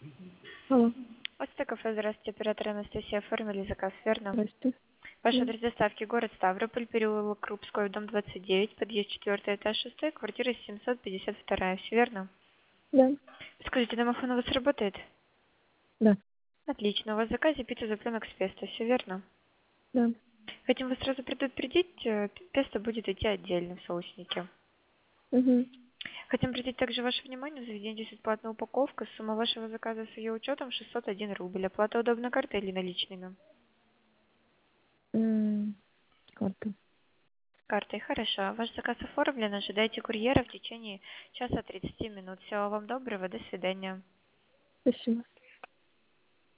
Алло, Остро кафе, здравствуйте, оператор Анастасия, оформили заказ, верно? здрасте. Ваш Да, адрес доставки город Ставрополь, переулок Крупской, дом 29, подъезд 4, этаж 6, квартира 752, все верно? да, Скажите, домофон у вас работает? да, Отлично, у вас в заказе пицца цыпленок с песто, все верно? да. Хотим вас сразу предупредить, песто будет идти отдельно в соуснике. Угу. Хотим обратить также ваше внимание, в заведении действует платная упаковка, сумма вашего заказа с ее учетом 601 рубль. Оплата удобно картой или наличными? Карта. Картой, хорошо. Ваш заказ оформлен, ожидайте курьера в течение часа 30 минут. Всего вам доброго, до свидания. Спасибо.